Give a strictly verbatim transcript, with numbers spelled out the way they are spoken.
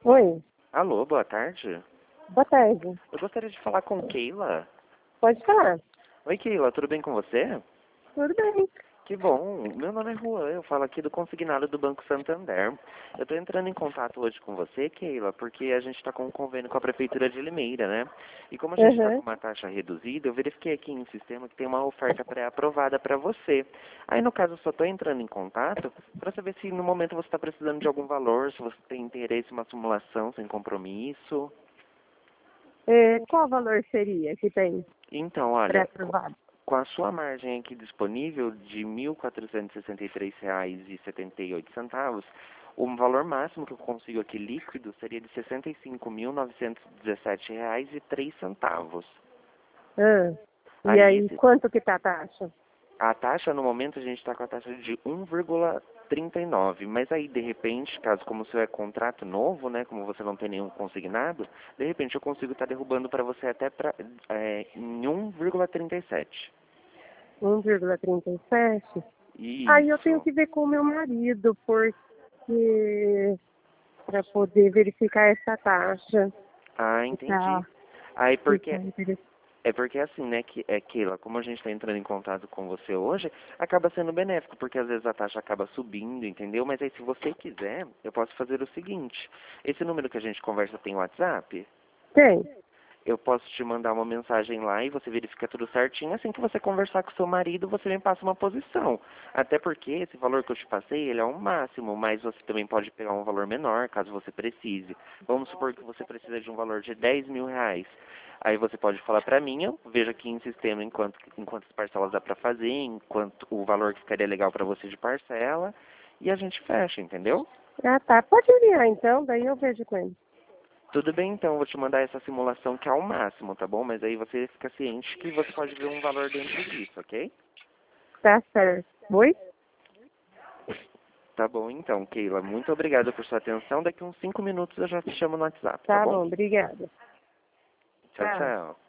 Oi, Alô, boa tarde. boa tarde. Eu gostaria de falar com Keila. Pode falar. Oi, Keila, tudo bem com você? Tudo bem. Que bom. Meu nome é Juan, eu falo aqui do consignado do Banco Santander. Eu estou entrando em contato hoje com você, Keila, porque a gente está com um convênio com a Prefeitura de Limeira, né? E como a gente está Uhum. com uma taxa reduzida, eu verifiquei aqui em sistema que tem uma oferta pré-aprovada para você. Aí, no caso, eu só estou entrando em contato para saber se no momento você está precisando de algum valor, se você tem interesse em uma simulação sem compromisso. É, qual valor seria que tem Então, olha, co- pré-aprovado? com a sua margem aqui disponível de mil quatrocentos e sessenta e três reais e setenta e oito centavos, o valor máximo que eu consigo aqui líquido seria de sessenta e cinco mil novecentos e dezessete reais e três centavos. Ah, e Aí, aí, esse- quanto que tá a taxa? a taxa no momento a gente está com a taxa de um vírgula trinta e nove, mas aí de repente, caso como o seu é contrato novo, né, como você não tem nenhum consignado, de repente eu consigo estar derrubando para você até pra, é, em um vírgula trinta e sete. um vírgula trinta e sete? Aí eu tenho Isso. que ver com o meu marido, porque para poder verificar essa taxa. Ah, Se entendi. tá, Aí se porque tá interessante. é porque assim, né, que é Keila, como a gente está entrando em contato com você hoje, acaba sendo benéfico, porque às vezes a taxa acaba subindo, entendeu? Mas aí se você quiser, eu posso fazer o seguinte, esse número que a gente conversa tem WhatsApp? Tem. Eu posso te mandar uma mensagem lá e você verifica tudo certinho. Assim que você conversar com seu marido, você me passa uma posição. Até porque esse valor que eu te passei, ele é um máximo, mas você também pode pegar um valor menor, caso você precise. Vamos supor que você precisa de um valor de dez mil reais. Aí você pode falar pra mim, eu vejo aqui em sistema enquanto, em quantas parcelas dá pra fazer, enquanto o valor que ficaria legal pra você de parcela, e a gente fecha, entendeu? Ah, tá. Pode enviar então, daí eu vejo com ele. Tudo bem, então, eu vou te mandar essa simulação que é ao máximo, tá bom? Mas aí você fica ciente que você pode ver um valor dentro disso, ok? Tá certo. Oi? Tá bom, então, Keila. Muito obrigado por sua atenção. Daqui uns cinco minutos eu já te chamo no WhatsApp, tá Tá bom? bom, obrigada. Tchau, Tá. tchau.